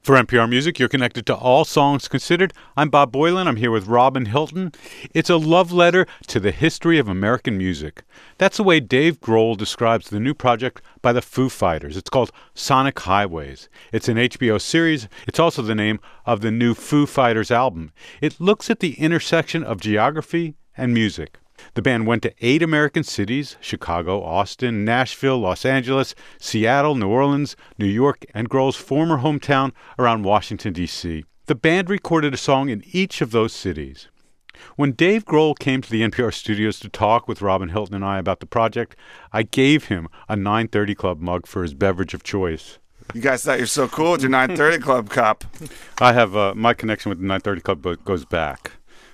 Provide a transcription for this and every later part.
For NPR Music, you're connected to All Songs Considered. I'm Bob Boylan. I'm here with Robin Hilton. It's a love letter to the history of American music. That's the way Dave Grohl describes the new project by the Foo Fighters. It's called Sonic Highways. It's an HBO series. It's also the name of the new Foo Fighters album. It looks at the intersection of geography and music. The band went to 8 American cities: Chicago, Austin, Nashville, Los Angeles, Seattle, New Orleans, New York, and Grohl's former hometown around Washington, D.C. The band recorded a song in each of those cities. When Dave Grohl came to the NPR studios to talk with Robin Hilton and I about the project, I gave him a 930 Club mug for his beverage of choice. You guys thought you're so cool with your 930 Club cup. I have my connection with the 930 Club goes back.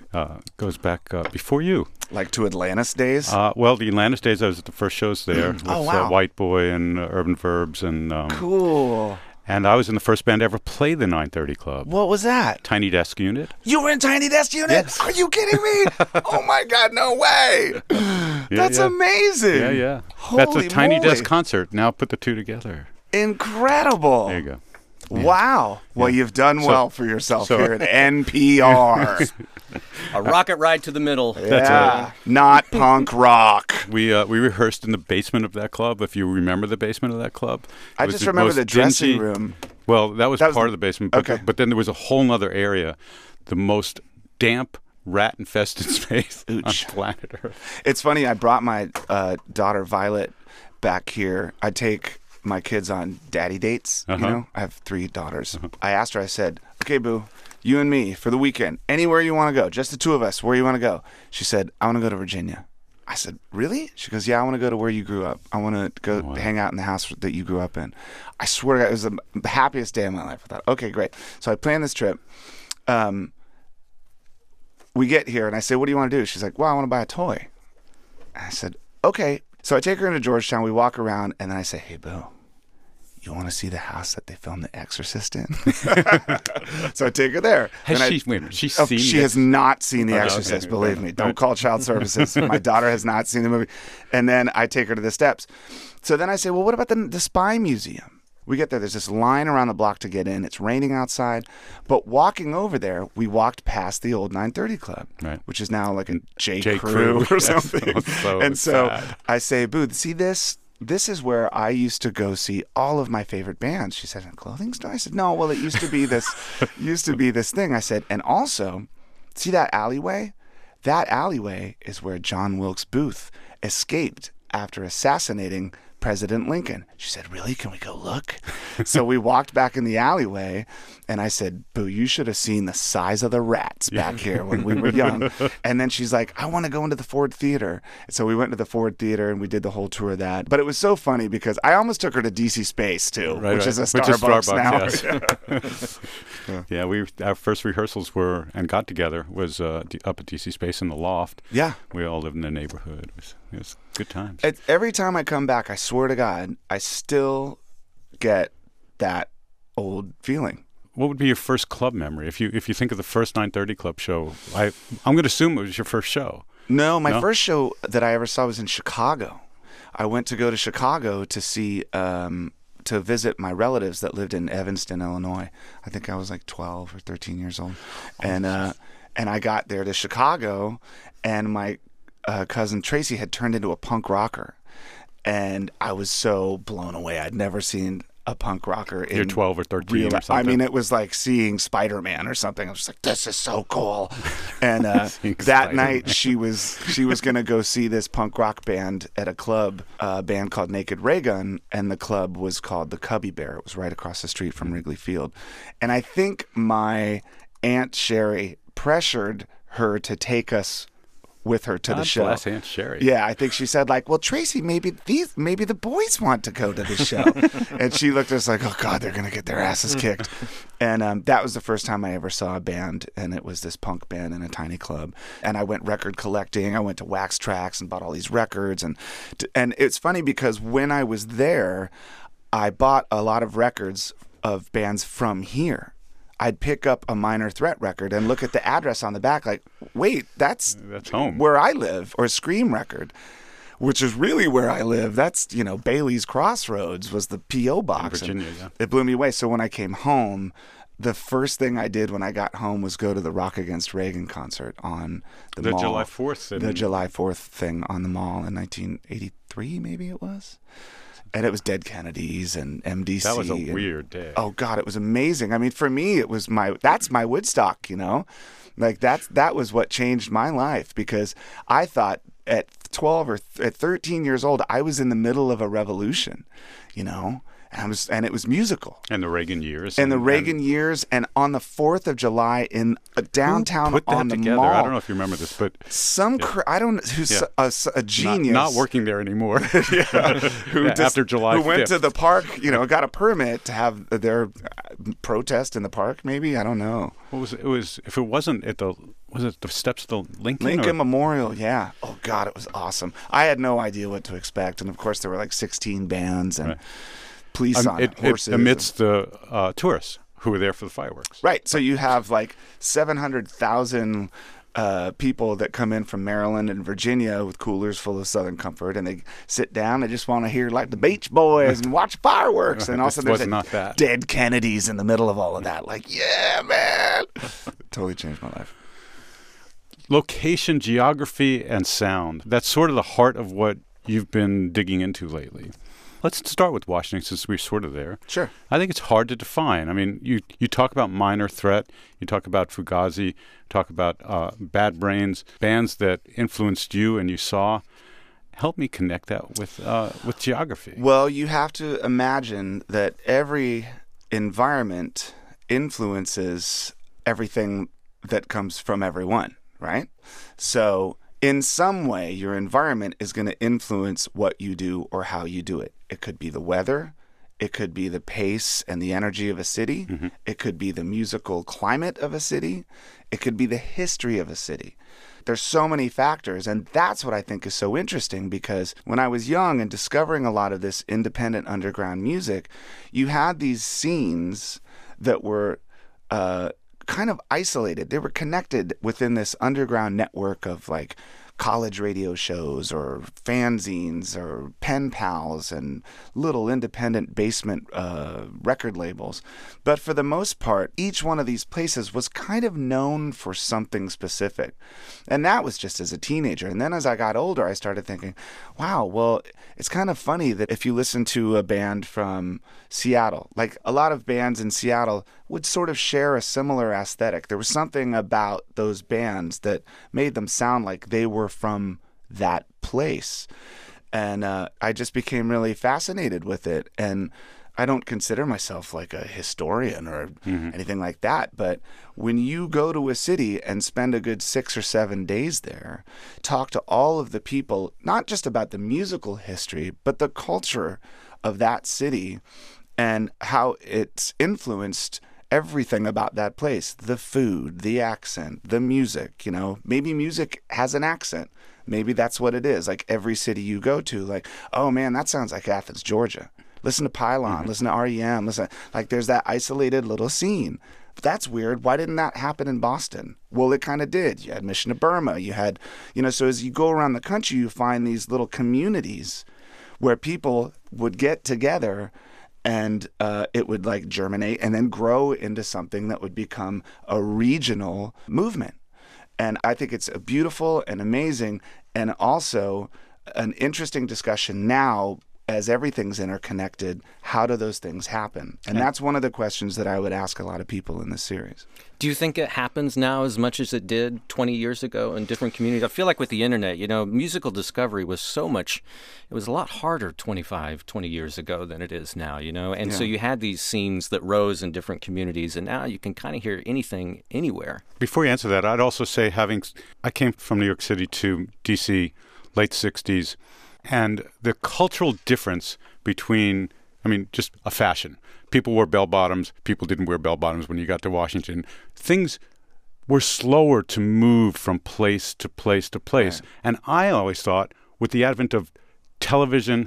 Before you. Like to Atlantis days? Well, the Atlantis days, I was at the first shows there with White Boy and Urban Verbs. And cool. And I was in the first band to ever play the 930 Club. What was that? Tiny Desk Unit. You were in Tiny Desk Unit? Yes. Are you kidding me? Oh, my God, no way. That's amazing. Yeah. Holy That's a Tiny moly. Desk concert. Now put the two together. Incredible. There you go. Yeah. Wow. Well, you've done well for yourself here at NPR. A rocket ride to the middle. Yeah, not punk rock. We rehearsed in the basement of that club. If you remember the basement of that club, I just remember the dressing room. Well, that was part of the basement. But, okay. But then there was a whole other area, the most damp, rat-infested space on planet Earth. It's funny. I brought my daughter Violet back here. I take my kids on daddy dates. You know, I have 3 daughters. I asked her. I said, "Okay, boo. You and me for the weekend, anywhere you want to go, just the 2 of us, where you want to go." She said, "I want to go to Virginia." I said, "Really?" She goes, "Yeah, I want to go to where you grew up. I want to go hang out in the house that you grew up in." I swear to God, it was the happiest day of my life. I thought, okay, great. So I planned this trip. We get here, and I say, "What do you want to do?" She's like, "Well, I want to buy a toy." And I said, "Okay." So I take her into Georgetown. We walk around, and then I say, "Hey, boo, you want to see the house that they filmed The Exorcist in?" So I take her there. She has not seen The Exorcist, believe me. Don't call child services. My daughter has not seen the movie. And then I take her to the steps. So then I say, "Well, what about the Spy Museum?" We get there. There's this line around the block to get in. It's raining outside. But walking over there, we walked past the old 930 Club, which is now like a J. Crew or something. So I say, "Boo, see this? This is where I used to go see all of my favorite bands." She said, "A clothing store?" I said, "No, well, it used to be this thing." I said, "And also, see that alleyway? That alleyway is where John Wilkes Booth escaped after assassinating President Lincoln." She said, "Really? Can we go look?" So we walked back in the alleyway, and I said, "Boo, you should have seen the size of the rats back here when we were young." And then she's like, "I want to go into the Ford Theater." And so we went to the Ford Theater, and we did the whole tour of that. But it was so funny because I almost took her to DC Space, too, which is a Starbucks now. Yes. Yeah, our first rehearsals and got together was up at DC Space in the loft. Yeah. We all lived in the neighborhood. It was good times. Every time I come back, I swear to God, I still get that old feeling. What would be your first club memory? If you think of the first 930 Club show, I'm going to assume it was your first show. No, my first show that I ever saw was in Chicago. I went to go to Chicago to see to visit my relatives that lived in Evanston, Illinois. I think I was like 12 or 13 years old, and I got there to Chicago, and my cousin Tracy had turned into a punk rocker, and I was so blown away. I'd never seen a punk rocker in You're 12 or 13 or something. I mean, it was like seeing Spider-Man or something. I was just like, this is so cool. And that night she was going to go see this punk rock band at a club, a band called Naked Raygun, and the club was called the Cubby Bear. It was right across the street from Wrigley Field. And I think my Aunt Sherry pressured her to take us with her to the show. Bless Aunt Sherry. Yeah, I think she said like, "Well, Tracy, maybe the boys want to go to the show." And she looked at us like, "Oh God, they're gonna get their asses kicked." And that was the first time I ever saw a band, and it was this punk band in a tiny club. And I went record collecting. I went to Wax Trax and bought all these records. And it's funny because when I was there, I bought a lot of records of bands from here. I'd pick up a Minor Threat record and look at the address on the back like, wait, that's home where I live, or a Scream record, which is really where I live. That's, Bailey's Crossroads was the P.O. box. In Virginia, yeah. It blew me away. So when I came home, the first thing I did when I got home was go to the Rock Against Reagan concert on the mall. July 4th. The July 4th thing on the mall in 1983, maybe it was. And it was Dead Kennedys and MDC. That was a weird day. Oh God, it was amazing. I mean, for me, it was that's my Woodstock, you know? Like that was what changed my life, because I thought at 12 or at 13 years old, I was in the middle of a revolution, you know? And it was musical. And the Reagan years. And the Reagan years, and on the 4th of July in downtown put that on the together? mall. I don't know if you remember this, but I don't know who's a genius. Not working there anymore. After July 5th. Who went to the park, you know, got a permit to have their protest in the park, maybe? I don't know. It was if it wasn't at the steps of the Lincoln Memorial, yeah. Oh God, it was awesome. I had no idea what to expect, and of course there were like 16 bands and police on horses. Amidst the tourists who were there for the fireworks. Right. So you have like 700,000 people that come in from Maryland and Virginia with coolers full of Southern Comfort, and they sit down. They just want to hear like the Beach Boys and watch fireworks. And also there's Dead Kennedys in the middle of all of that. Like, yeah, man. Totally changed my life. Location, geography, and sound. That's sort of the heart of what you've been digging into lately. Let's start with Washington, since we're sort of there. Sure. I think it's hard to define. I mean, you talk about Minor Threat, you talk about Fugazi, talk about Bad Brains, bands that influenced you and you saw. Help me connect that with geography. Well, you have to imagine that every environment influences everything that comes from everyone, right? So in some way, your environment is going to influence what you do or how you do it. It could be the weather. It could be the pace and the energy of a city. Mm-hmm. It could be the musical climate of a city. It could be the history of a city. There's so many factors, and that's what I think is so interesting, because when I was young and discovering a lot of this independent underground music, you had these scenes that were kind of isolated. They were connected within this underground network of like college radio shows or fanzines or pen pals and little independent basement record labels. But for the most part, each one of these places was kind of known for something specific. And that was just as a teenager. And then as I got older, I started thinking, wow, well, it's kind of funny that if you listen to a band from Seattle, like a lot of bands in Seattle would sort of share a similar aesthetic. There was something about those bands that made them sound like they were from that place. And I just became really fascinated with it. And I don't consider myself like a historian or anything like that. But when you go to a city and spend a good 6 or 7 days there, talk to all of the people, not just about the musical history, but the culture of that city and how it's influenced everything about that place, the food, the accent, the music, you know, maybe music has an accent. Maybe that's what it is. Like every city you go to, like, oh man, that sounds like Athens, Georgia. Listen to Pylon, listen to REM, like there's that isolated little scene. That's weird. Why didn't that happen in Boston? Well, it kind of did. You had Mission to Burma. You had, you know, so as you go around the country, you find these little communities where people would get together and it would like germinate and then grow into something that would become a regional movement. And I think it's beautiful and amazing, and also an interesting discussion now as everything's interconnected. How do those things happen? And that's one of the questions that I would ask a lot of people in this series. Do you think it happens now as much as it did 20 years ago in different communities? I feel like with the internet, you know, musical discovery was it was a lot harder 20 years ago than it is now, you know? And so you had these scenes that rose in different communities, and now you can kind of hear anything anywhere. Before you answer that, I'd also say I came from New York City to D.C. late 60s, and the cultural difference between, just a fashion. People wore bell-bottoms. People didn't wear bell-bottoms when you got to Washington. Things were slower to move from place to place to place. Right. And I always thought with the advent of television,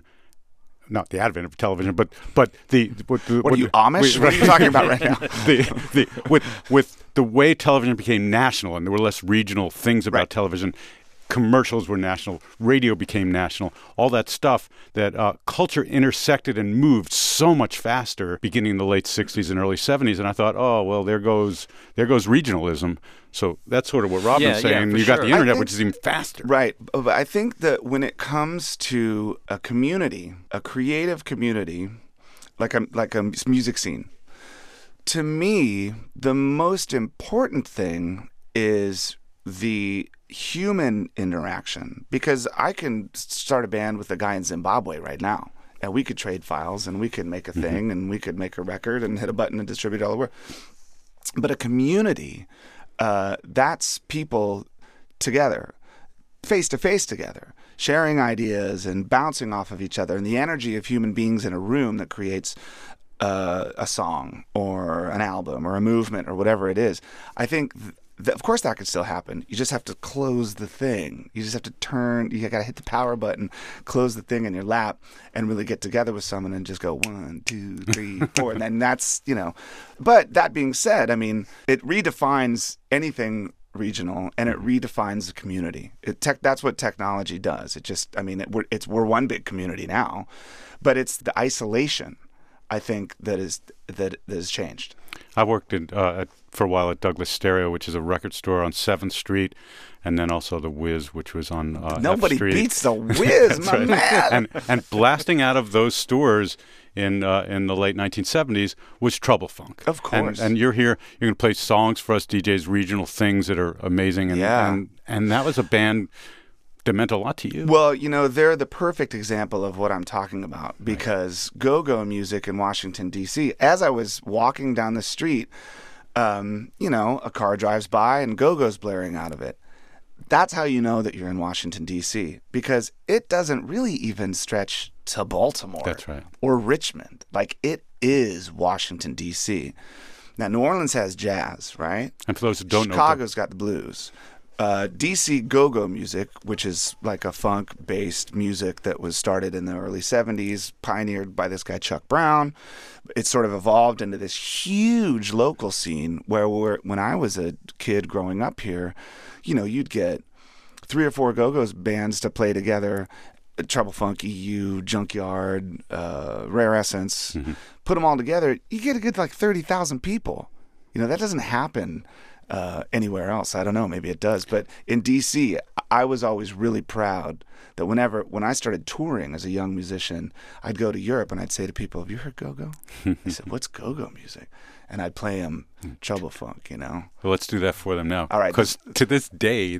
not the advent of television, but the... What are you, Amish? What are you talking about right now? With the way television became national and there were less regional things about television, commercials were national, radio became national, all that stuff, that culture intersected and moved so much faster beginning in the late 60s and early 70s. And I thought, oh, well, there goes regionalism. So that's sort of what Robin's saying. You got the internet, which is even faster. Right. But I think that when it comes to a community, a creative community, like a music scene, to me, the most important thing is the human interaction. Because I can start a band with a guy in Zimbabwe right now, and we could trade files, and we could make a thing, and we could make a record and hit a button and distribute it all over. But a community, that's people together, face-to-face together, sharing ideas and bouncing off of each other, and the energy of human beings in a room that creates a song or an album or a movement or whatever it is. I think, of course, that could still happen. You just have to close the thing. You just have to you got to hit the power button, close the thing in your lap, and really get together with someone and just go 1, 2, 3, 4. And then that's, But that being said, I mean, it redefines anything regional, and it redefines the community. That's what technology does. It just, I mean, we're one big community now, but it's the isolation, I think, that has changed. I worked for a while at Douglas Stereo, which is a record store on 7th Street, and then also the Wiz, which was on Nobody F Street. Beats the Wiz, my right. man. And blasting out of those stores in the late 1970s was Trouble Funk. Of course. And you're here. You're going to play songs for us DJs, regional things that are amazing. And that was a band that meant a lot to you. Well, they're the perfect example of what I'm talking about, because go-go music in Washington, D.C., as I was walking down the street, a car drives by and go-go's blaring out of it. That's how you know that you're in Washington, D.C., because it doesn't really even stretch to Baltimore. That's right. Or Richmond. Like, it is Washington, D.C. Now, New Orleans has jazz, right? And for those who don't know, Chicago's got the blues. DC go-go music, which is like a funk-based music that was started in the early 70s, pioneered by this guy Chuck Brown. It sort of evolved into this huge local scene where when I was a kid growing up here, you'd get 3 or 4 go-go's bands to play together. Trouble Funk, EU, Junkyard, Rare Essence. Mm-hmm. Put them all together, you get a good 30,000 people. That doesn't happen anywhere else. I don't know, maybe it does. But in D.C., I was always really proud that when I started touring as a young musician, I'd go to Europe and I'd say to people, have you heard go-go? They said, what's go-go music? And I'd play them Trouble Funk, Well, let's do that for them now. All right. Because to this day,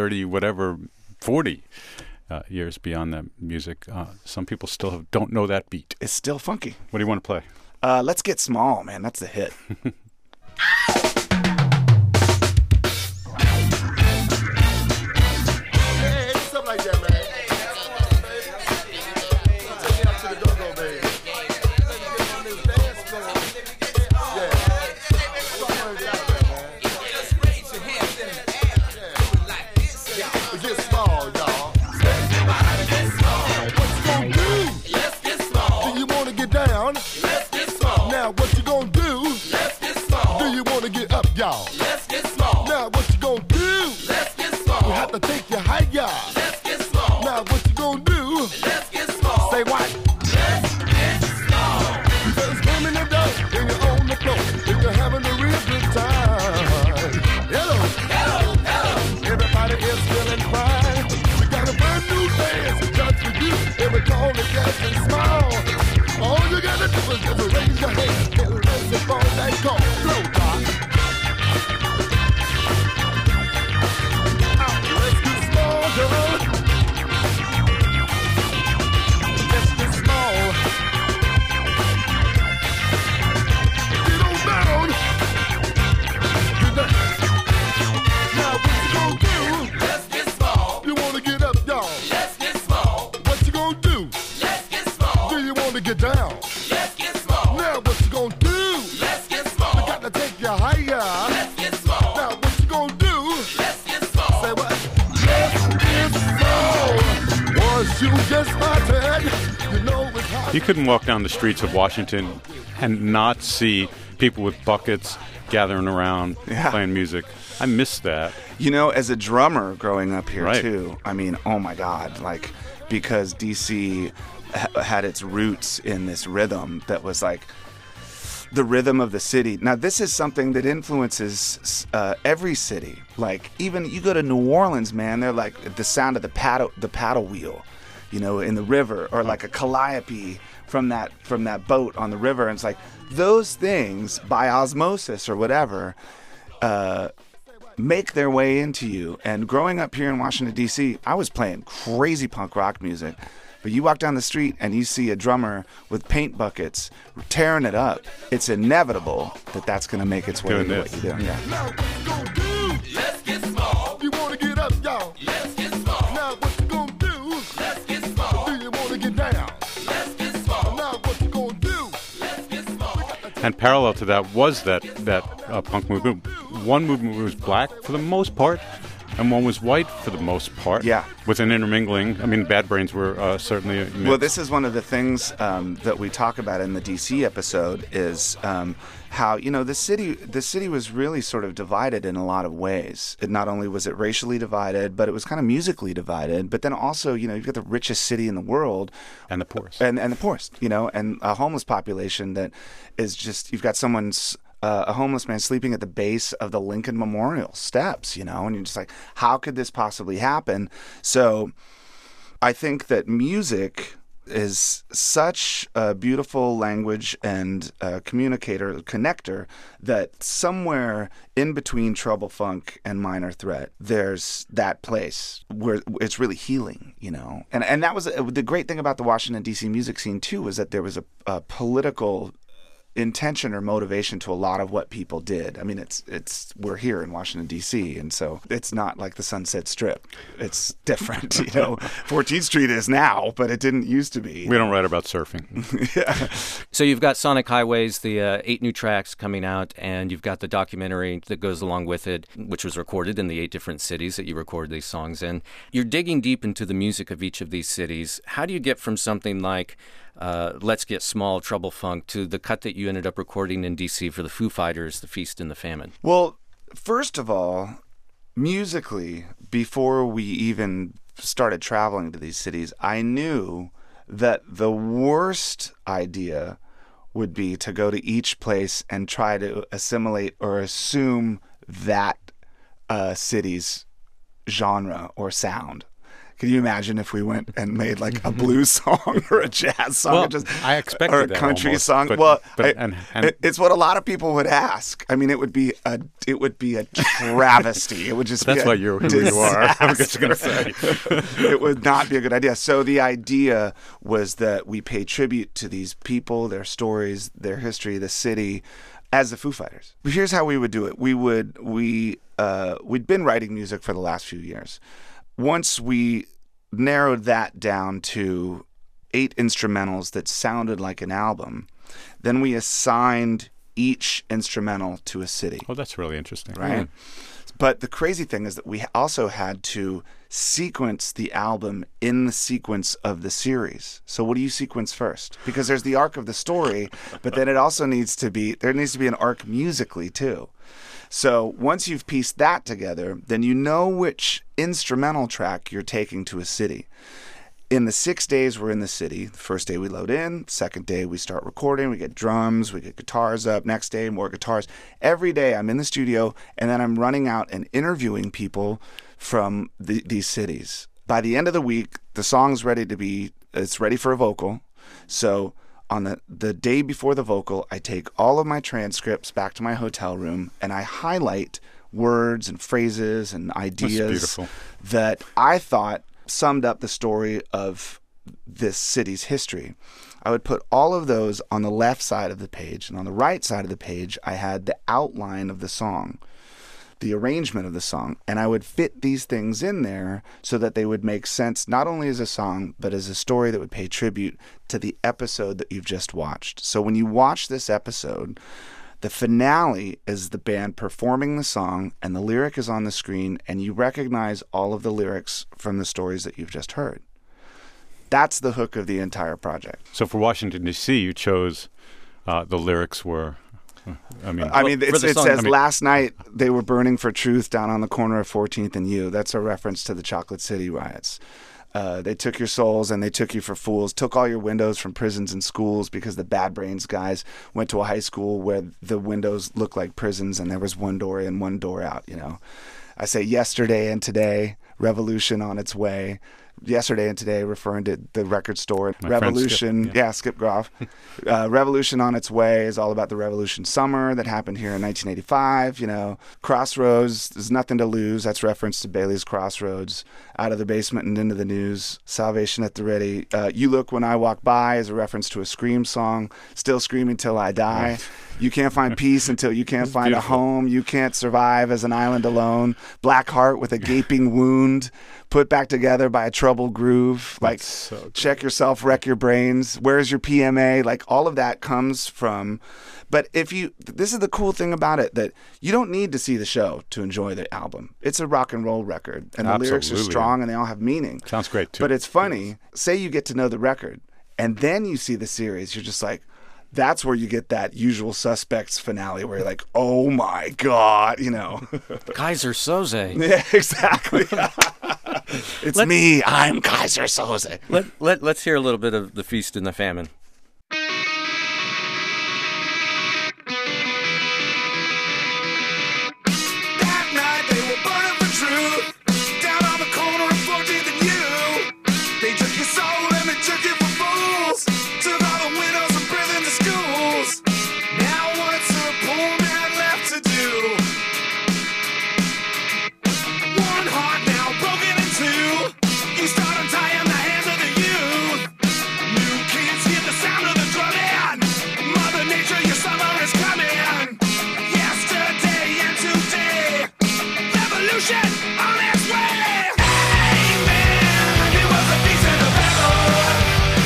40 years beyond that music, some people still don't know that beat. It's still funky. What do you want to play? Let's Get Small, man. That's the hit. You couldn't walk down the streets of Washington and not see people with buckets gathering around, playing music. I miss that. You know, as a drummer growing up here, Right. too, I mean, oh my God, like, because D.C. had its roots in this rhythm that was like the rhythm of the city. Now, this is something that influences every city. Like, even you go to New Orleans, man, they're like the sound of the paddle wheel, you know, in the river, or like a calliope from that boat on the river. And it's like those things, by osmosis or whatever, make their way into you. And growing up here in Washington, D.C., I was playing crazy punk rock music. But you walk down the street and you see a drummer with paint buckets tearing it up. It's inevitable that that's going to make its way into what you do. Yeah. Now what you gonna do? Let's get small. You wanna get up, y'all? Let's get small. Now what you gonna do? Let's get small. Do you wanna get down? Let's get small. Now what you gonna do? Let's get small. And parallel to that was that punk movement. One movement was black for the most part, and one was white for the most part. Yeah. With an intermingling. I mean, Bad Brains were certainly a mix. Well, this is one of the things that we talk about in the DC episode is how, you know, the city was really sort of divided in a lot of ways. It not only was it racially divided, but it was kind of musically divided. But then also, you know, you've got the richest city in the world. And the poorest. And the poorest, you know, and a homeless population that is just, you've got someone's a homeless man sleeping at the base of the Lincoln Memorial steps, you know, and you're just like, how could this possibly happen? So I think that music is such a beautiful language and connector, that somewhere in between Trouble Funk and Minor Threat, there's that place where it's really healing, you know. And that was the great thing about the Washington, D.C. music scene, too, was that there was a political intention or motivation to a lot of what people did. I mean, we're here in Washington, D.C., and so it's not like the Sunset Strip. It's different, you know. 14th Street is now, but it didn't used to be. We don't write about surfing. Yeah. So you've got Sonic Highways, the 8 new tracks coming out, and you've got the documentary that goes along with it, which was recorded in the 8 different cities that you recorded these songs in. You're digging deep into the music of each of these cities. How do you get from something like Let's Get Small, Trouble Funk, to the cut that you ended up recording in D.C. for the Foo Fighters, The Feast and the Famine? Well, first of all, musically, before we even started traveling to these cities, I knew that the worst idea would be to go to each place and try to assimilate or assume that city's genre or sound. Can you imagine if we went and made like a blues song or a jazz song, Well, I expected or a that country almost, song? but- It's what a lot of people would ask. I mean, it would be a travesty. It would just. That's be why you're who you are. I'm just disaster. going to say. It would not be a good idea. So the idea was that we pay tribute to these people, their stories, their history, the city, as the Foo Fighters. Here's how we would do it. We'd been writing music for the last few years. Once we narrowed that down to 8 instrumentals that sounded like an album, then we assigned each instrumental to a city. Oh, that's really interesting. Right? But the crazy thing is that we also had to sequence the album in the sequence of the series. So what do you sequence first? Because there's the arc of the story, but then it also needs to be an arc musically too. So once you've pieced that together, then you know which instrumental track you're taking to a city. In the 6 days we're in the city, the first day we load in, second day we start recording, we get drums, we get guitars up, next day more guitars. Every day I'm in the studio, and then I'm running out and interviewing people from these cities. By the end of the week, the song's it's ready for a vocal. So on the day before the vocal, I take all of my transcripts back to my hotel room and I highlight words and phrases and ideas that I thought summed up the story of this city's history. I would put all of those on the left side of the page, and on the right side of the page, I had the outline of the song, the arrangement of the song, and I would fit these things in there so that they would make sense not only as a song, but as a story that would pay tribute to the episode that you've just watched. So when you watch this episode, the finale is the band performing the song, and the lyric is on the screen, and you recognize all of the lyrics from the stories that you've just heard. That's the hook of the entire project. So for Washington, D.C., you chose the lyrics were... I mean, it the song- says last night they were burning for truth down on the corner of 14th and U. That's a reference to the Chocolate City riots. They took your souls and they took you for fools, took all your windows from prisons and schools because the Bad Brains guys went to a high school where the windows looked like prisons and there was one door in, one door out, you know. I say yesterday and today, revolution on its way. Yesterday and today, referring to the record store. My friend Revolution, Skip, Skip Groff. Revolution on its way is all about the Revolution Summer that happened here in 1985. You know, Crossroads, there's nothing to lose. That's reference to Bailey's Crossroads. Out of the basement and into the news. Salvation at the ready. You Look When I Walk By is a reference to a Scream song. Still screaming till I die. Right. You can't find peace until you can't find a home. You can't survive as an island alone. Black heart with a gaping wound. Put back together by a troubled groove. Like, so good. Check yourself, wreck your brains. Where's your PMA? Like, all of that comes from. But this is the cool thing about it, that you don't need to see the show to enjoy the album. It's a rock and roll record, and the lyrics are Absolutely. strong and they all have meaning. Sounds great, too. But it's funny. Say you get to know the record, and then you see the series. You're just like, that's where you get that Usual Suspects finale where you're like, oh my God, you know. Kaiser Soze. Yeah, exactly. It's me. I'm Kaiser Soze. Let's hear a little bit of The Feast and the Famine. That night they were burning for truth. Down on the corner of 14th and U. They took your soul and they took you for fools. Took all the windows from prisons to schools. Now what's a poor man left to do? One heart now broken in two. You start untying the hands of the youth. New kids hear the sound of the drumming. Mother Nature, your summer is coming. Yesterday and today, revolution on its way. Amen. It was a feast in the famine.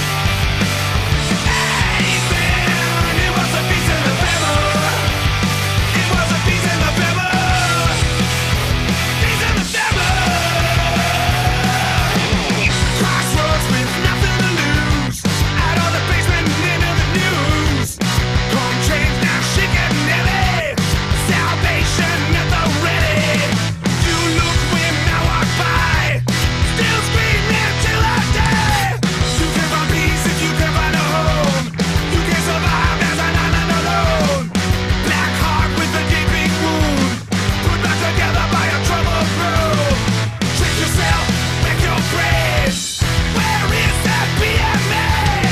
Amen. It was a feast in the famine. It was a feast in the famine. Feast in the famine. Crossroads with nothing to lose. Out of the basement and into the news. Home chains now shaking heavy. Salvation at the ready. You look when I walk by. Still screaming till I die. You can't find peace if you can't find a home. You can't survive as an island alone. Black heart with a gaping wound. Put back together by a troubled groove. Trick yourself, wreck your brains. Where is that PMA?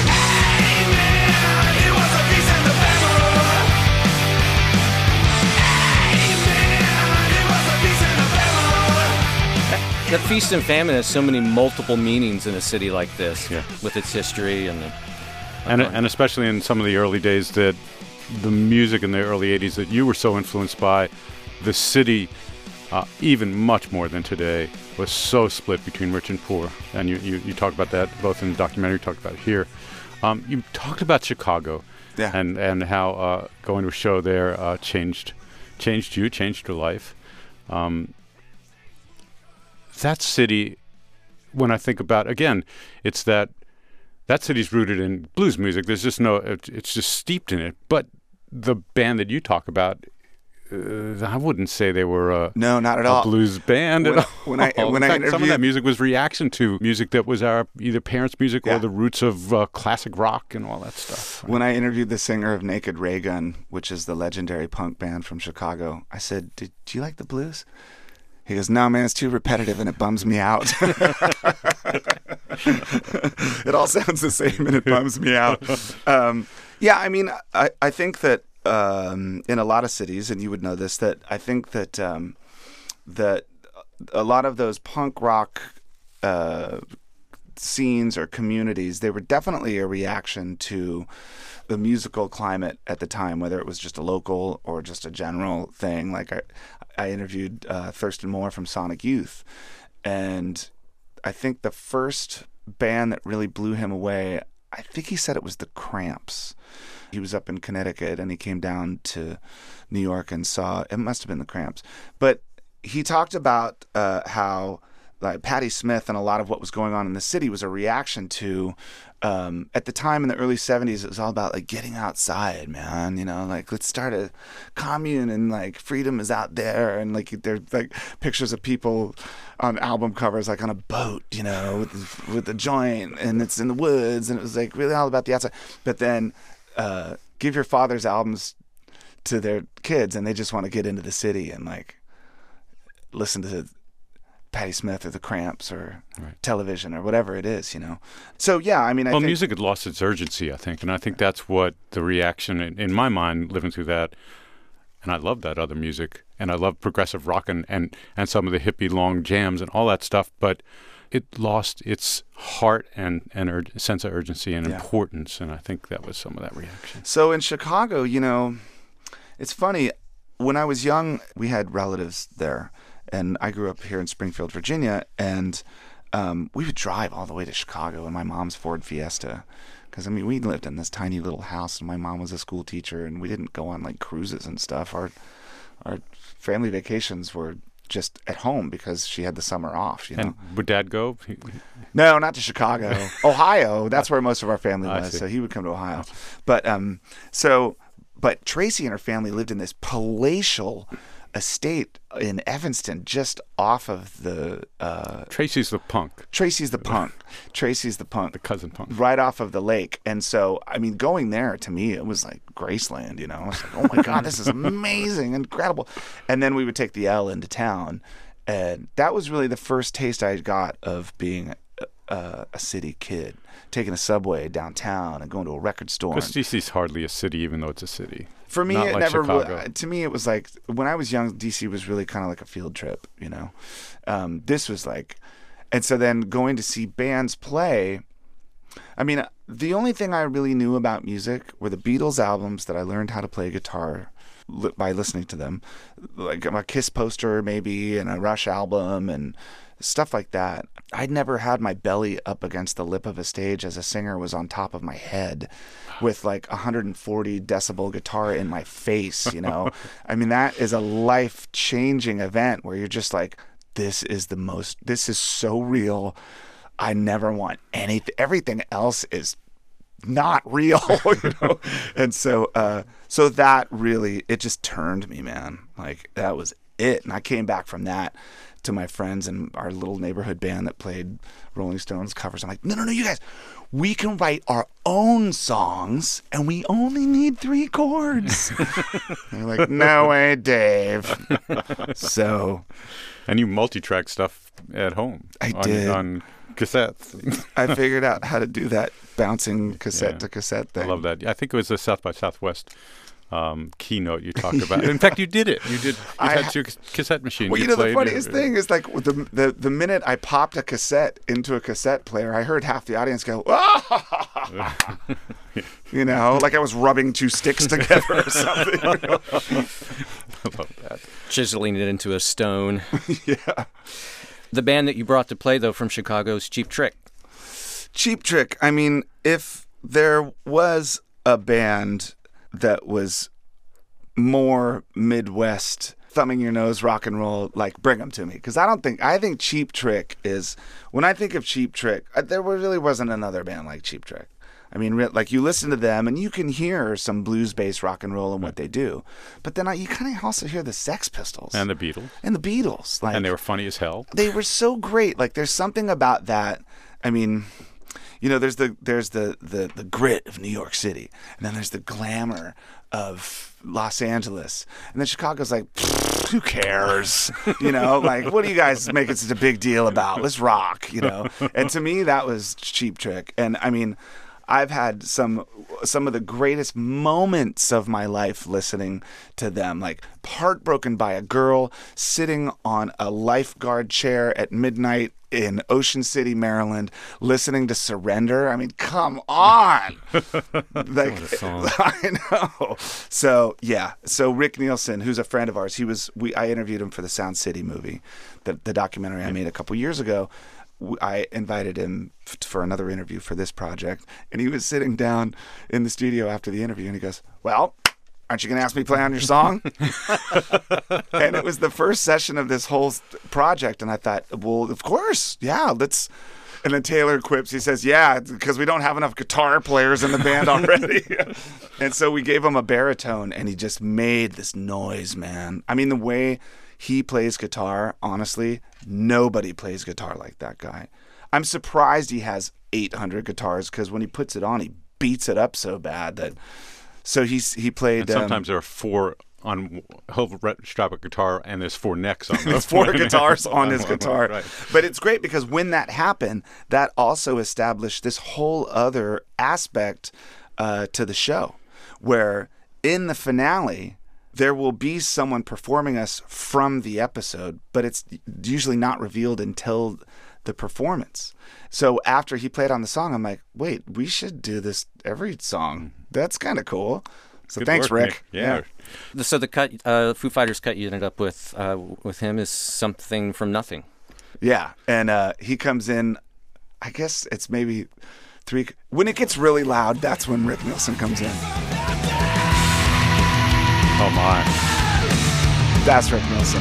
Amen. It was a feast in the famine. Amen. It was a feast in the famine. The Feast and Famine has so many multiple meanings in a city like this, Yeah. with its history and And especially in some of the early days, that the music in the early 80s that you were so influenced by, the city, even much more than today, was so split between rich and poor. And you talk about that both in the documentary, you talked about it here. You talked about Chicago, Yeah. and how going to a show there changed you, changed your life. That city, when I think about, again, it's that city's rooted in blues music. There's just it's just steeped in it. But the band that you talk about, I wouldn't say they were No, not at a all. blues band When- at all. when I- when In I fact, some of interviewed- that music was reaction to music that was our either parents' music Yeah. or the roots of classic rock and all that stuff. When I interviewed the singer of Naked Raygun, which is the legendary punk band from Chicago, I said, do you like the blues? He goes, no, man, it's too repetitive and it bums me out. It all sounds the same and it bums me out. Yeah, I mean, I think that in a lot of cities, and you would know this, that I think that that a lot of those punk rock scenes or communities, they were definitely a reaction to the musical climate at the time, whether it was just a local or just a general thing. Like I interviewed Thurston Moore from Sonic Youth, and I think the first band that really blew him away, I think he said it was the Cramps. He was up in Connecticut and he came down to New York and saw, it must have been the Cramps. But he talked about how like Patti Smith and a lot of what was going on in the city was a reaction to, at the time in the early 70s, it was all about like getting outside, man, like let's start a commune and like freedom is out there. And like there's like pictures of people on album covers, like on a boat, with a joint, and it's in the woods. And it was like really all about the outside. But then give your father's albums to their kids and they just want to get into the city and like listen to Patti Smith or the Cramps or Television or whatever it is, So yeah, I mean, I think music had lost its urgency, I think, and I think that's what the reaction in my mind, living through that. And I love that other music, and I love progressive rock and some of the hippie long jams and all that stuff, but it lost its heart and sense of urgency and importance, and I think that was some of that reaction. So in Chicago, it's funny. When I was young, we had relatives there. And I grew up here in Springfield, Virginia, and we would drive all the way to Chicago in my mom's Ford Fiesta. Because, I mean, we lived in this tiny little house, and my mom was a school teacher, and we didn't go on, like, cruises and stuff. Our family vacations were just at home because she had the summer off, And would Dad go? No, not to Chicago. Ohio, that's where most of our family was, so he would come to Ohio. But But Tracy and her family lived in this palatial estate in Evanston, just off of the Tracy's the punk. Tracy's the punk. The cousin punk. Right off of the lake. And so, I mean, going there, to me, it was like Graceland, I was like, oh my God, this is amazing, incredible. And then we would take the L into town. And that was really the first taste I got of being a city kid, taking a subway downtown and going to a record store. Because DC's hardly a city, even though it's a city. For me, Not it like never. Chicago. To me, it was like when I was young, DC was really kind of like a field trip. This was like, and so then going to see bands play. I mean, the only thing I really knew about music were the Beatles albums that I learned how to play guitar by listening to them, like a Kiss poster maybe, and a Rush album and stuff like that. I'd never had my belly up against the lip of a stage as a singer was on top of my head with like 140 decibel guitar in my face, I mean, that is a life-changing event where you're just like, this is so real. I never want everything else is not real, And so that really, it just turned me, man. Like that was it. And I came back from that to my friends and our little neighborhood band that played Rolling Stones covers. I'm like, no, you guys, we can write our own songs and we only need 3 chords. They're like, no way, Dave. So, and you multi-track stuff at home. I did. On cassettes. I figured out how to do that bouncing cassette to cassette thing. I love that. I think it was the South by Southwest keynote you talked about. In fact, you did it. You had your cassette machine. Well, the funniest thing is like the minute I popped a cassette into a cassette player, I heard half the audience go, ah! Like I was rubbing 2 sticks together or something. I love that. Chiseling it into a stone. Yeah. The band that you brought to play, though, from Chicago is Cheap Trick. Cheap Trick. I mean, if there was a band that was more Midwest, thumbing your nose rock and roll, like bring them to me. Because I think Cheap Trick is, when I think of Cheap Trick, there really wasn't another band like Cheap Trick. I mean, like you listen to them and you can hear some blues-based rock and roll in what they do. But then you kind of also hear the Sex Pistols. And the Beatles. Like, and they were funny as hell. They were so great. Like there's something about that. I mean, there's the grit of New York City, and then there's the glamour of Los Angeles, and then Chicago's like, who cares? Like, what do you guys make it such a big deal about? Let's rock, And to me, that was Cheap Trick. And I mean, I've had some of the greatest moments of my life listening to them, like heartbroken by a girl sitting on a lifeguard chair at midnight in Ocean City, Maryland, listening to Surrender. I mean, come on. Like, I know. So, yeah. So Rick Nielsen, who's a friend of ours, I interviewed him for the Sound City movie, the documentary I made a couple years ago. I invited him for another interview for this project, and he was sitting down in the studio after the interview, and he goes, well, aren't you going to ask me to play on your song? And it was the first session of this whole project. And I thought, well, of course. Yeah, let's. And then Taylor quips, he says, yeah, because we don't have enough guitar players in the band already. And so we gave him a baritone, and he just made this noise, man. I mean, the way he plays guitar, honestly, nobody plays guitar like that guy. I'm surprised he has 800 guitars, because when he puts it on, he beats it up so bad that... So he played... And sometimes there are 4 on he'll strap a guitar, and there's 4 necks on there's 4 guitars on his guitar. Right. But it's great because when that happened, that also established this whole other aspect to the show, where in the finale there will be someone performing us from the episode, but it's usually not revealed until the performance. So after he played on the song, I'm like, wait, we should do this every song. That's kind of cool. So Good thanks, work, Rick. Nick. Yeah. So the cut, Foo Fighters cut you ended up with him is Something from Nothing. Yeah, and he comes in, I guess it's maybe 3. When it gets really loud, that's when Rick Nielsen comes in. Oh, my. That's Rick Nielsen.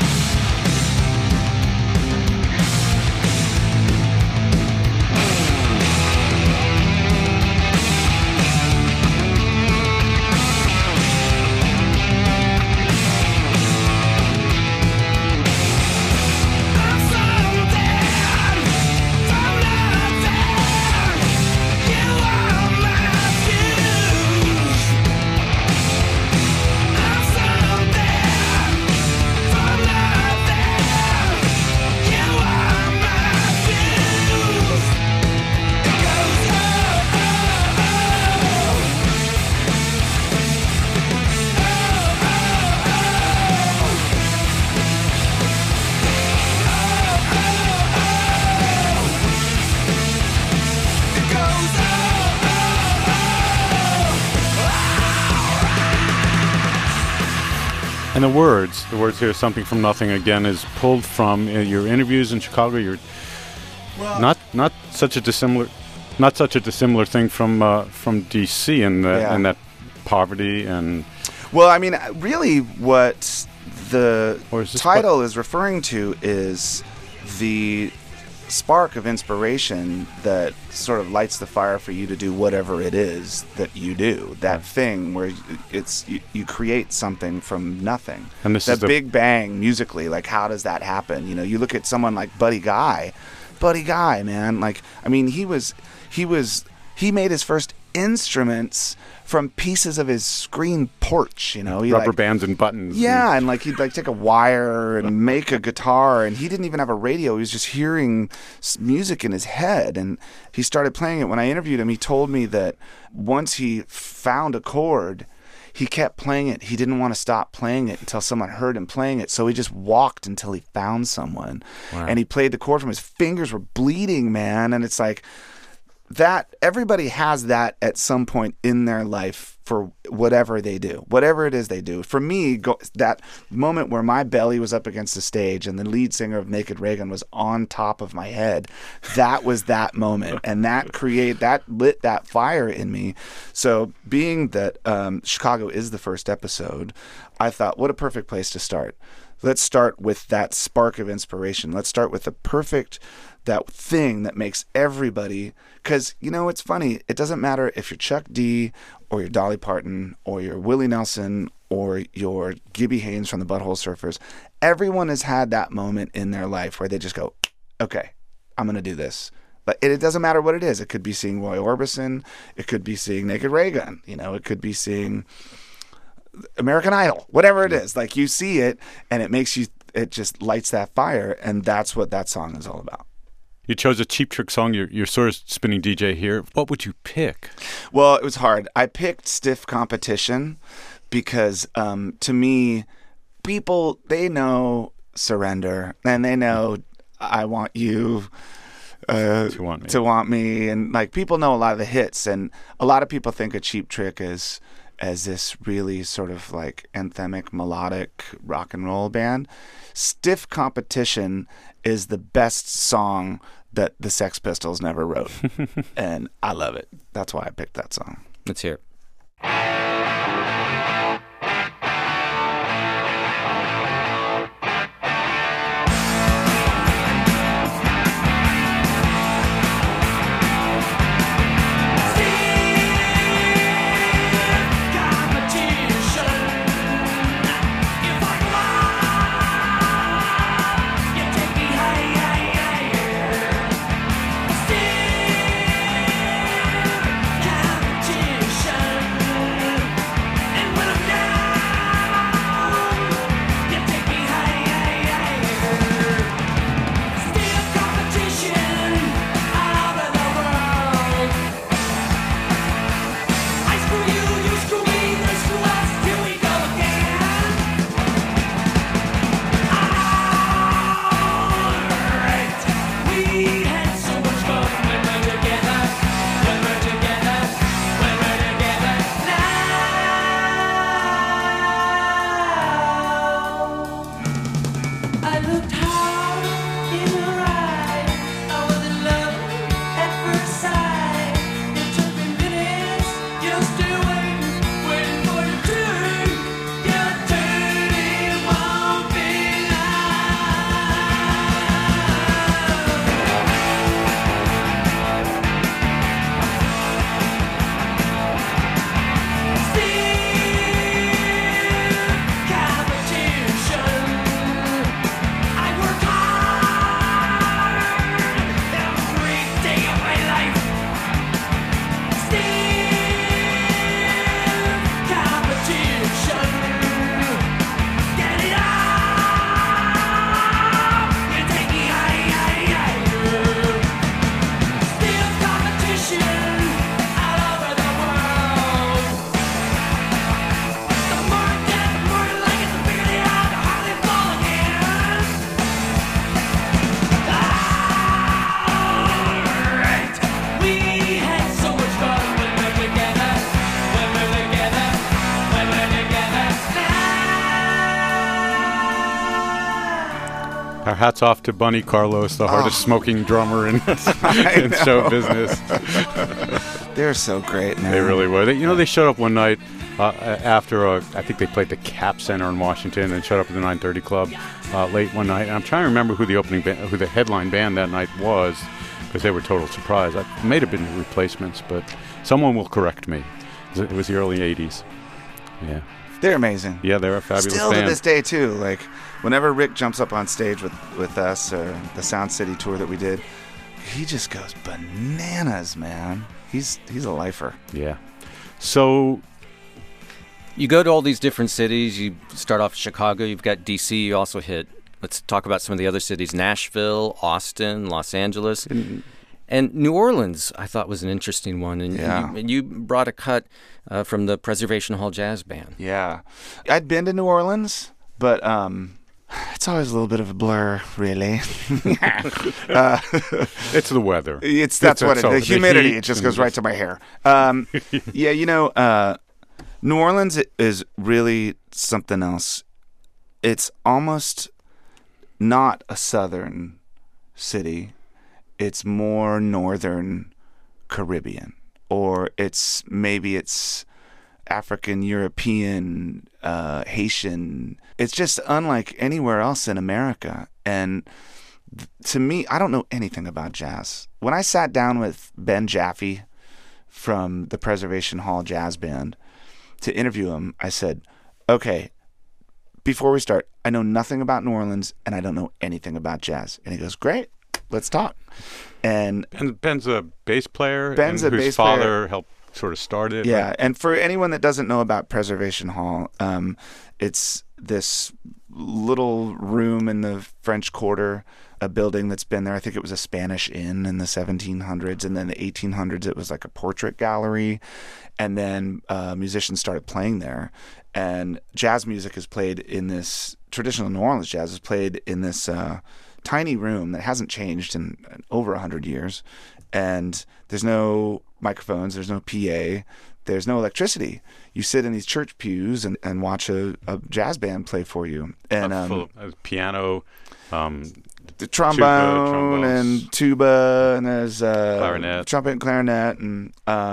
And the words here, Something from Nothing, again, is pulled from your interviews in Chicago. You're not such a dissimilar thing from DC in that poverty and. Well, I mean, really, what the title is referring to is the spark of inspiration that sort of lights the fire for you to do whatever it is that you do. That thing where you create something from nothing. And this that is the big bang musically. Like, how does that happen? You know, you look at someone like Buddy Guy, man. Like, I mean, he made his first instruments from pieces of his screen porch, you know. Rubber bands and buttons. Yeah, and like he'd like take a wire and make a guitar, and he didn't even have a radio. He was just hearing music in his head, and he started playing it. When I interviewed him, he told me that once he found a chord, he kept playing it. He didn't want to stop playing it until someone heard him playing it, so he just walked until he found someone. Wow. And he played the chord from his fingers were bleeding, man, and it's like that everybody has that at some point in their life for whatever they do, whatever it is they do. For me, that moment where my belly was up against the stage and the lead singer of Naked Raygun was on top of my head, that was that moment, and that lit that fire in me. So being that Chicago is the first episode, I thought, what a perfect place to start. Let's start with that spark of inspiration. Let's start with that thing that makes everybody, because, you know, it's funny. It doesn't matter if you're Chuck D or you're Dolly Parton or you're Willie Nelson or you're Gibby Haynes from the Butthole Surfers. Everyone has had that moment in their life where they just go, okay, I'm going to do this. But it doesn't matter what it is. It could be seeing Roy Orbison. It could be seeing Naked Raygun. You know, it could be seeing American Idol, whatever it is. Like, you see it and it just lights that fire, and that's what that song is all about. You chose a Cheap Trick song. You're sort of spinning DJ here. What would you pick? Well, it was hard. I picked Stiff Competition because, to me, people, they know Surrender, and they know I Want You to Want Me. And, like, people know a lot of the hits, and a lot of people think of Cheap Trick as this really sort of, like, anthemic, melodic rock and roll band. Stiff Competition is the best song that the Sex Pistols never wrote. And I love it. That's why I picked that song. Let's hear it. Our hats off to Bunny Carlos, the hardest smoking drummer in show business. They're so great, man. They really were. They showed up one night after I think they played the Cap Center in Washington, and showed up at the 930 Club late one night. And I'm trying to remember who the headline band that night was, because they were total surprise. It may have been the Replacements, but someone will correct me. It was the early 80s. Yeah. They're amazing. Yeah, they're a fabulous Still band. to this day, too. Like, whenever Rick jumps up on stage with us, or the Sound City tour that we did, he just goes bananas, man. He's a lifer. Yeah. So you go to all these different cities. You start off in Chicago. You've got D.C. You also hit, let's talk about some of the other cities, Nashville, Austin, Los Angeles. And New Orleans, I thought, was an interesting one. And you brought a cut from the Preservation Hall Jazz Band. Yeah. I'd been to New Orleans, but it's always a little bit of a blur, really. it's the weather. The humidity. It just goes right to my hair. New Orleans is really something else. It's almost not a southern city. It's more northern Caribbean, or it's African, European, Haitian. It's just unlike anywhere else in America. And to me, I don't know anything about jazz. When I sat down with Ben Jaffe from the Preservation Hall Jazz Band to interview him, I said, okay, before we start, I know nothing about New Orleans and I don't know anything about jazz. And he goes, great, let's talk. And Ben's a bass player. Ben's a bass whose father helped sort of start it. Yeah, right? And for anyone that doesn't know about Preservation Hall, it's this little room in the French Quarter, a building that's been there. I think it was a Spanish inn in the 1700s, and then the 1800s it was like a portrait gallery, and then musicians started playing there. And jazz music is played in this, traditional New Orleans jazz is played in this tiny room that hasn't changed in over 100 years. And there's no microphones, there's no PA, there's no electricity. You sit in these church pews and watch a jazz band play for you. And full of piano, the trombone and tuba, and there's clarinet, trumpet and clarinet, and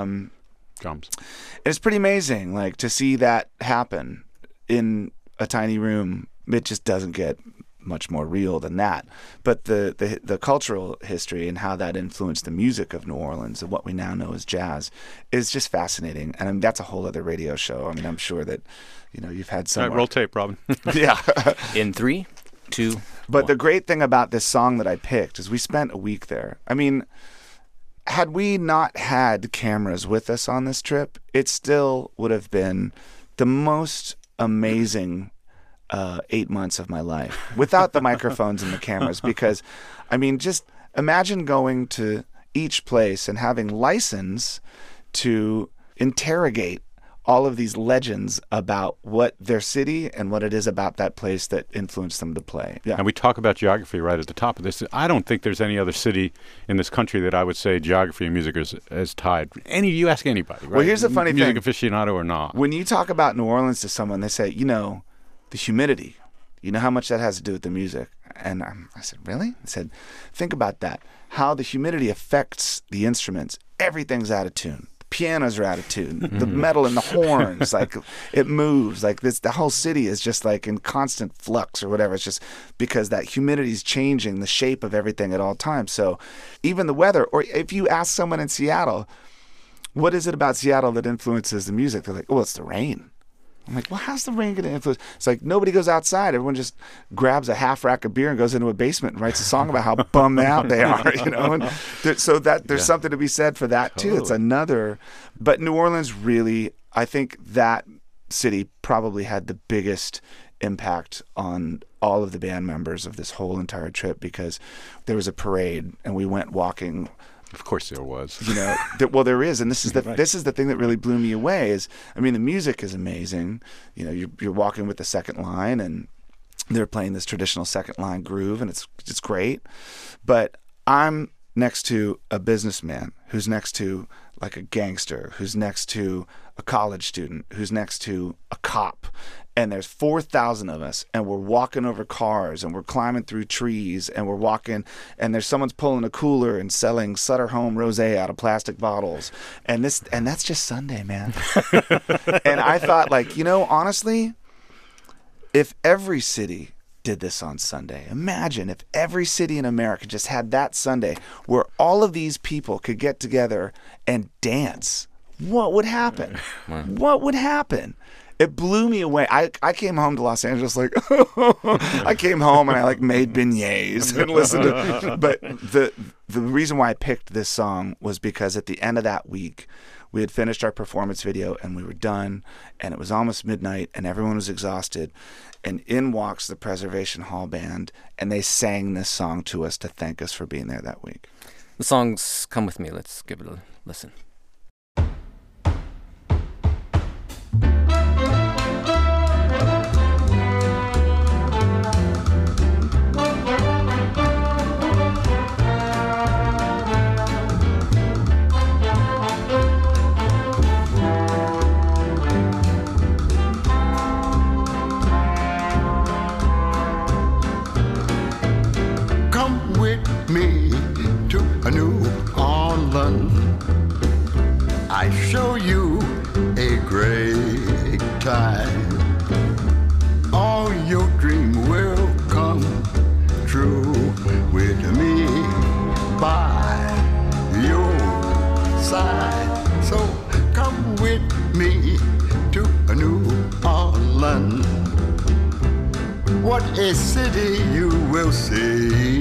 drums. It's pretty amazing, like, to see that happen in a tiny room. It just doesn't get much more real than that. But the cultural history and how that influenced the music of New Orleans and what we now know as jazz is just fascinating. And I mean, that's a whole other radio show. I mean, I'm sure that you've had some. All right, roll tape, Robin. Yeah. In 3, 2. But the great thing about this song that I picked is we spent a week there. I mean, had we not had cameras with us on this trip, it still would have been the most amazing 8 months of my life without the microphones and the cameras. Because, I mean, just imagine going to each place and having license to interrogate all of these legends about what their city and what it is about that place that influenced them to play. Yeah. And we talk about geography right at the top of this. I don't think there's any other city in this country that I would say geography and music is tied. You ask anybody, right? Well, here's the funny thing. Music aficionado or not. When you talk about New Orleans to someone, they say, the humidity. You know how much that has to do with the music. And I said, really? I said, think about that. How the humidity affects the instruments. Everything's out of tune. The pianos are out of tune. The metal and the horns, like it moves. Like this, the whole city is just like in constant flux or whatever. It's just because that humidity is changing the shape of everything at all times. So even the weather, or if you ask someone in Seattle, what is it about Seattle that influences the music? They're like, well, it's the rain. I'm like, well, how's the rain going to influence? It's like nobody goes outside. Everyone just grabs a half rack of beer and goes into a basement and writes a song about how bummed out they are, you know. And so that there's something to be said for that too. It's another. But New Orleans really, I think that city probably had the biggest impact on all of the band members of this whole entire trip, because there was a parade and we went walking. Of course there was. You know, well, there is, and this is the thing that really blew me away. Is, I mean, the music is amazing. You know, you're walking with the second line, and they're playing this traditional second line groove, and it's great. But I'm next to a businessman who's next to like a gangster, who's next to a college student, who's next to a cop. And there's 4,000 of us, and we're walking over cars, and we're climbing through trees, and we're walking, and there's someone's pulling a cooler and selling Sutter Home rosé out of plastic bottles, and that's just Sunday, man. And I thought, like, you know, honestly, if every city did this on Sunday, imagine if every city in America just had that Sunday where all of these people could get together and dance. What would happen? What would happen? It blew me away. I came home to Los Angeles like, I came home and I like made beignets and listened to. But the reason why I picked this song was because at the end of that week, we had finished our performance video and we were done, and it was almost midnight and everyone was exhausted. And in walks the Preservation Hall Band, and they sang this song to us to thank us for being there that week. The song's Come With Me. Let's give it a listen. Me to a New Orleans. I show you a great time. All your dream will come true with me by your side. So come with me to a New Orleans. What a city you will see.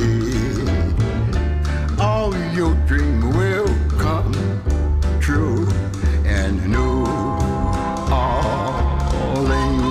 All your dream will come true in New Orleans.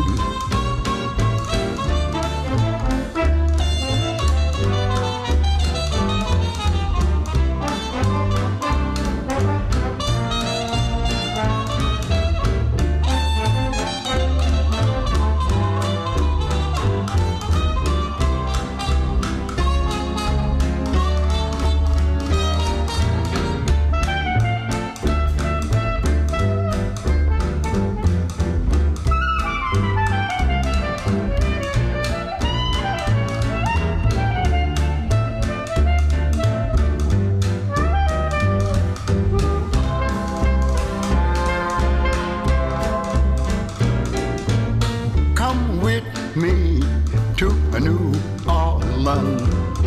Me to a New Orleans.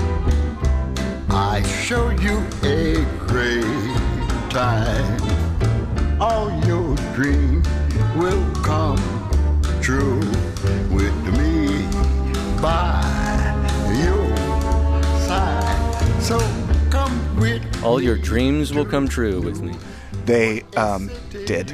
I show you a great time. All your dreams will come true with me by your side. So come with me. All your dreams will come true with me. They did.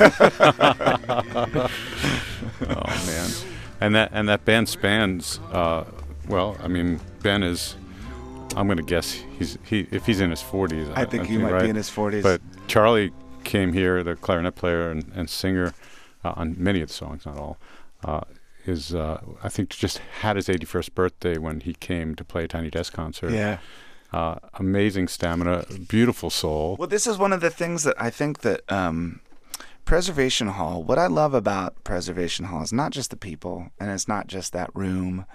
Oh man. And that band spans, well, I mean, Ben is, I'm going to guess, if he's in his 40s. I think he might be in his 40s. But Charlie came here, the clarinet player and singer on many of the songs, not all, I think just had his 81st birthday when he came to play a Tiny Desk concert. Yeah. Amazing stamina, beautiful soul. Well, this is one of the things that I think that Preservation Hall, what I love about Preservation Hall is not just the people, and it's not just that room,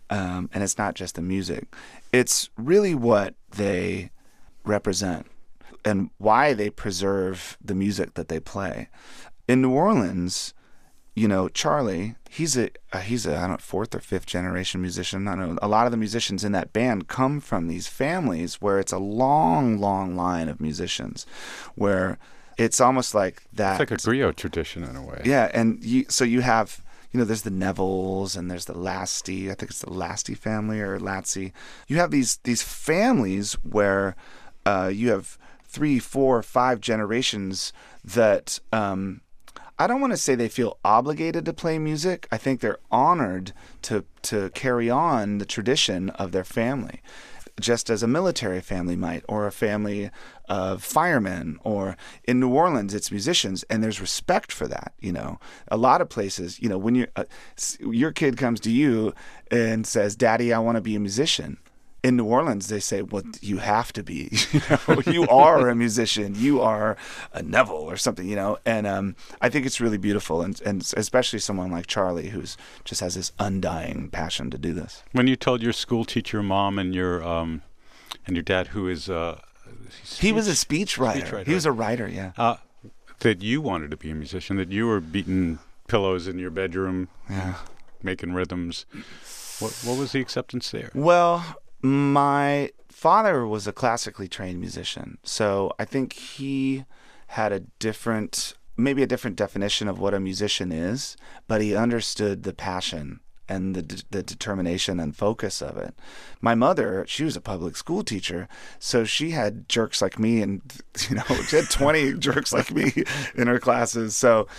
and it's not just the music. It's really what they represent and why they preserve the music that they play. In New Orleans, Charlie, he's a I don't know, fourth or fifth generation musician. I don't know. A lot of the musicians in that band come from these families where it's a long, long line of musicians, where it's almost like that. It's like a griot tradition in a way. Yeah, and you have, there's the Nevilles and there's the Lasty. I think it's the Lasty family or Latsy. You have these families where you have 3, 4, 5 generations that I don't want to say they feel obligated to play music. I think they're honored to carry on the tradition of their family, just as a military family might, or a family of firemen, or in New Orleans, it's musicians, and there's respect for that. A lot of places, when your kid comes to you and says, "Daddy, I want to be a musician." In New Orleans, they say, "Well, you have to be. You are a musician. You are a Neville or something." And I think it's really beautiful, and especially someone like Charlie, who's just has this undying passion to do this. When you told your school teacher, mom, and your dad, who is he was a speechwriter. He was a writer, yeah. That you wanted to be a musician, that you were beating pillows in your bedroom, making rhythms. What was the acceptance there? Well, my father was a classically trained musician, so I think he had maybe a different definition of what a musician is, but he understood the passion and the determination and focus of it. My mother, she was a public school teacher, so she had jerks like me, and she had 20 jerks like me in her classes. So,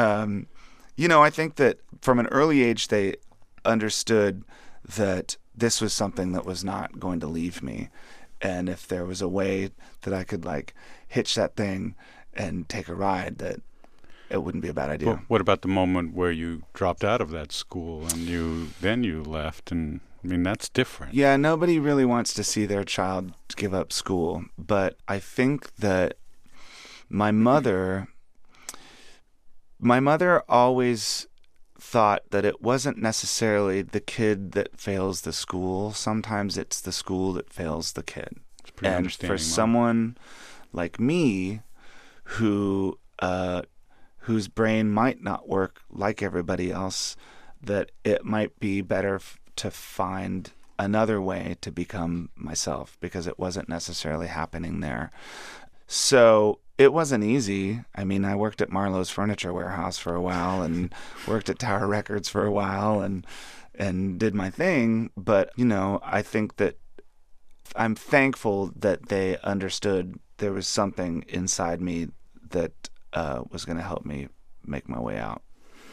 I think that from an early age they understood that this was something that was not going to leave me, and if there was a way that I could hitch that thing and take a ride, that it wouldn't be a bad idea. Well, what about the moment where you dropped out of that school and you left? And I mean, that's different. Yeah, nobody really wants to see their child give up school, but I think that my mother always thought that it wasn't necessarily the kid that fails the school. Sometimes it's the school that fails the kid. And for someone like me, whose brain might not work like everybody else, that it might be better to find another way to become myself, because it wasn't necessarily happening there. So it wasn't easy. I mean, I worked at Marlowe's Furniture Warehouse for a while, and worked at Tower Records for a while, and did my thing. But, I think that I'm thankful that they understood there was something inside me that was going to help me make my way out.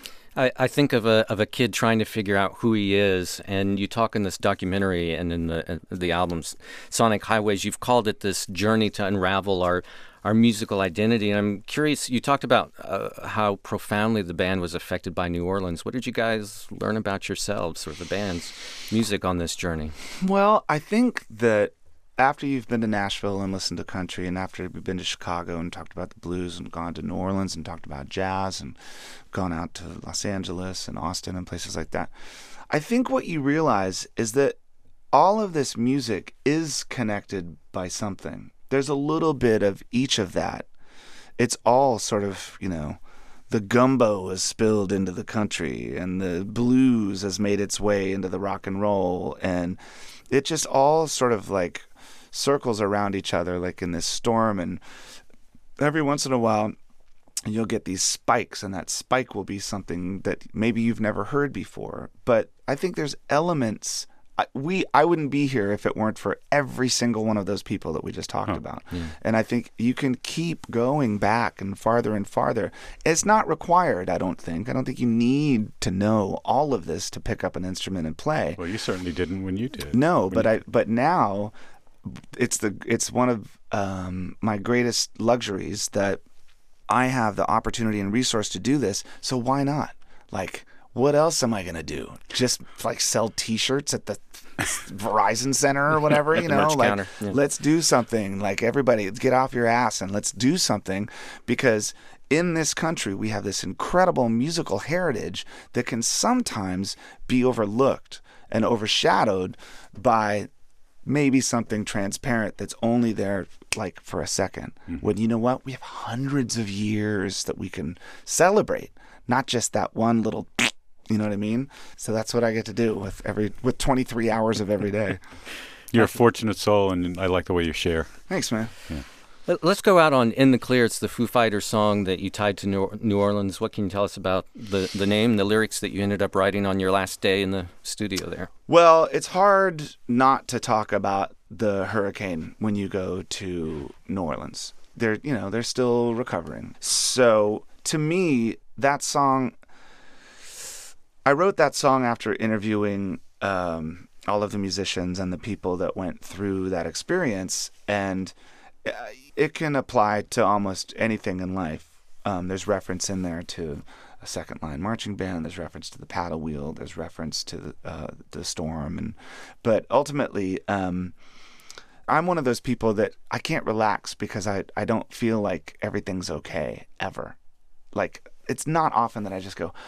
I think of a kid trying to figure out who he is, and you talk in this documentary and in the albums Sonic Highways, you've called it this journey to unravel our musical identity. And I'm curious, you talked about how profoundly the band was affected by New Orleans. What did you guys learn about yourselves or the band's music on this journey? Well, I think that after you've been to Nashville and listened to country, and after you've been to Chicago and talked about the blues, and gone to New Orleans and talked about jazz, and gone out to Los Angeles and Austin and places like that, I think what you realize is that all of this music is connected by something. There's a little bit of each of that. It's all sort of, the gumbo has spilled into the country, and the blues has made its way into the rock and roll, and it just all sort of circles around each other like in this storm. And every once in a while you'll get these spikes, and that spike will be something that maybe you've never heard before. But I think there's elements. I wouldn't be here if it weren't for every single one of those people that we just talked about. Yeah. And I think you can keep going back and farther and farther. It's not required, I don't think. I don't think you need to know all of this to pick up an instrument and play. Well, you certainly didn't when you did. No, but now it's one of my greatest luxuries that I have the opportunity and resource to do this. So why not? What else am I going to do? Just sell T-shirts at the Verizon Center or whatever, counter. Yeah. Let's do something. Everybody, get off your ass and let's do something, because in this country we have this incredible musical heritage that can sometimes be overlooked. and overshadowed by maybe something transparent that's only there like for a second. When you know what? We have hundreds of years that we can celebrate, not just that one little, you know what I mean? So that's what I get to do with 23 hours of every day. You're a fortunate soul, and I like the way you share. Thanks, man. Yeah. Let's go out on In the Clear. It's the Foo Fighters song that you tied to New Orleans. What can you tell us about the name, the lyrics that you ended up writing on your last day in the studio there? Well, it's hard not to talk about the hurricane when you go to New Orleans. They're still recovering. So to me, that song, I wrote that song after interviewing all of the musicians and the people that went through that experience, and it can apply to almost anything in life. There's reference in there to a second line marching band. There's reference to the paddle wheel. There's reference to the storm. But ultimately, I'm one of those people that I can't relax because I don't feel like everything's okay ever. Like, it's not often that I just go,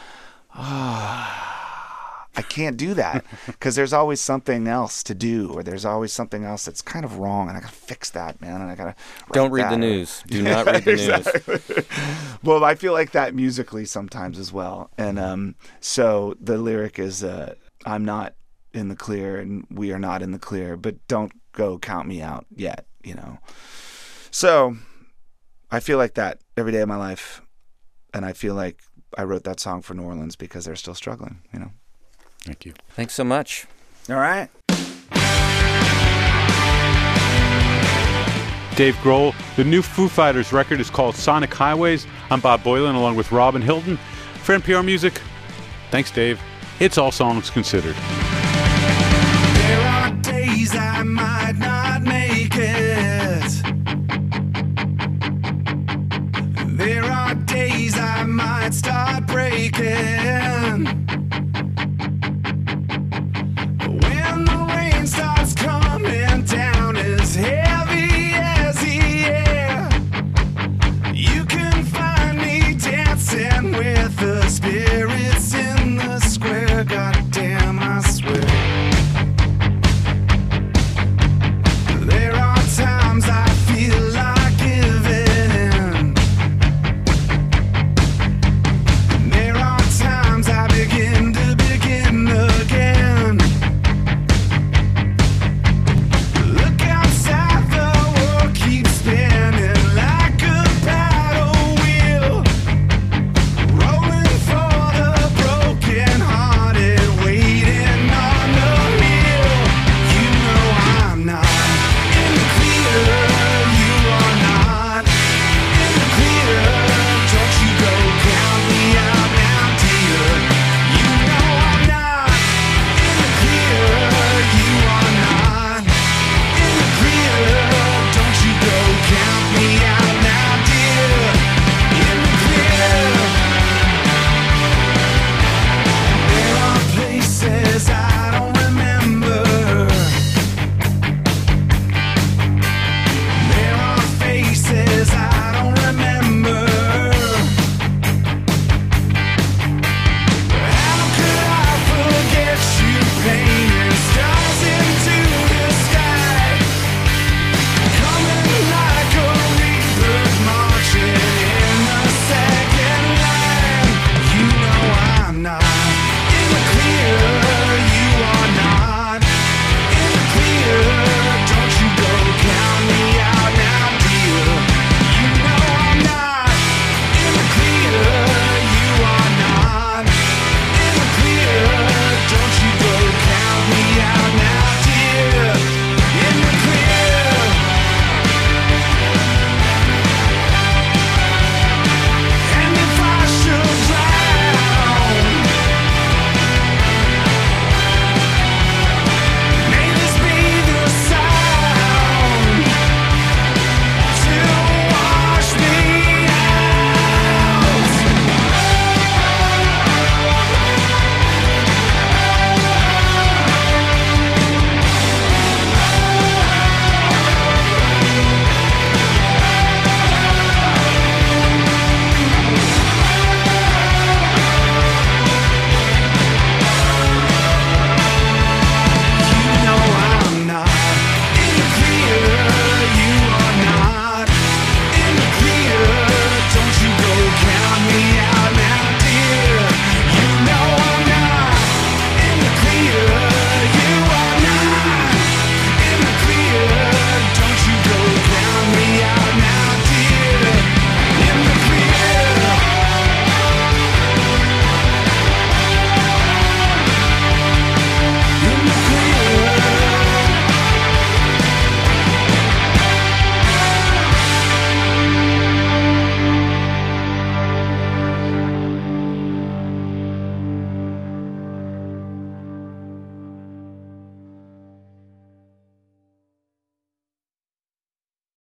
I can't do that because there's always something else to do, or there's always something else that's kind of wrong, and I gotta fix that, man. And I gotta don't read the news. Do not read the news. Well, I feel like that musically sometimes as well, and so the lyric is, "I'm not in the clear, and we are not in the clear, but don't go count me out yet." So I feel like that every day of my life, and I feel like I wrote that song for New Orleans because they're still struggling. Thank you. Thanks so much. All right. Dave Grohl. The new Foo Fighters record is called Sonic Highways. I'm Bob Boilen along with Robin Hilton. For NPR Music, thanks, Dave. It's All Songs Considered. There are days I might not